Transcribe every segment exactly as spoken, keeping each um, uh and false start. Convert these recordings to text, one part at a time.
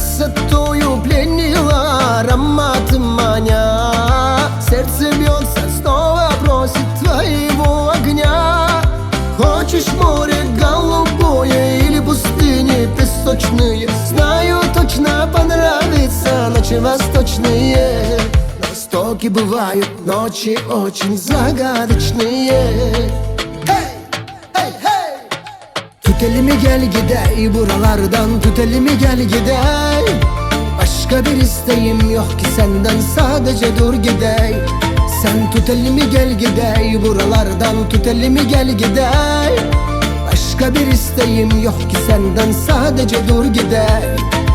Высотою пленила ароматом маня. Сердце бьется, снова просит твоего огня. Хочешь море голубое или пустыни песочные? Знаю, точно понравится ночи восточные. На востоке бывают ночи очень загадочные. Tut elimi gel gidey, buralardan tut elimi gel gidey. Başka bir isteğim yok ki senden, sadece dur gidey. Sen tut elimi gel gidey, buralardan tut elimi gel gidey. Başka bir isteğim yok ki senden, sadece dur gidey.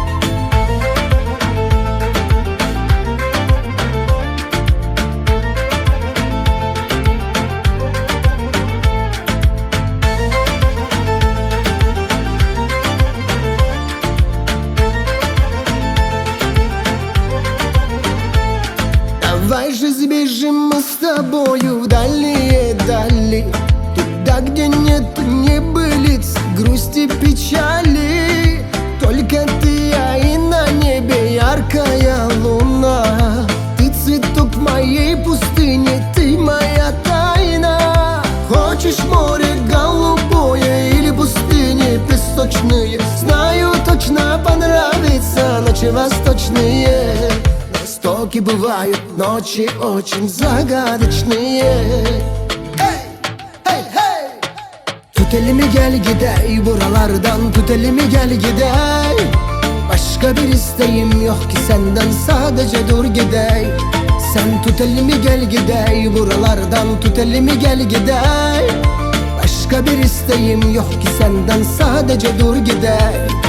Давай же сбежим мы с тобою в дальние дали, туда, где нет небылиц, грусти, печали. Только ты, я и на небе яркая луна. Ты цветок моей пустыни, ты моя тайна. Хочешь море голубое или пустыни песочные? Знаю, точно понравится ночи восточные. На востоке бывают ночи очень загадочные. Tut elimi gel gidey, buralardan tut elimi gel gidey. Başka bir isteğim yok ki senden, sadece dur gidey. Sen tut elimi gel gidey, buralardan tut elimi gel gidey. Başka bir isteğim yok ki senden, sadece dur gidey.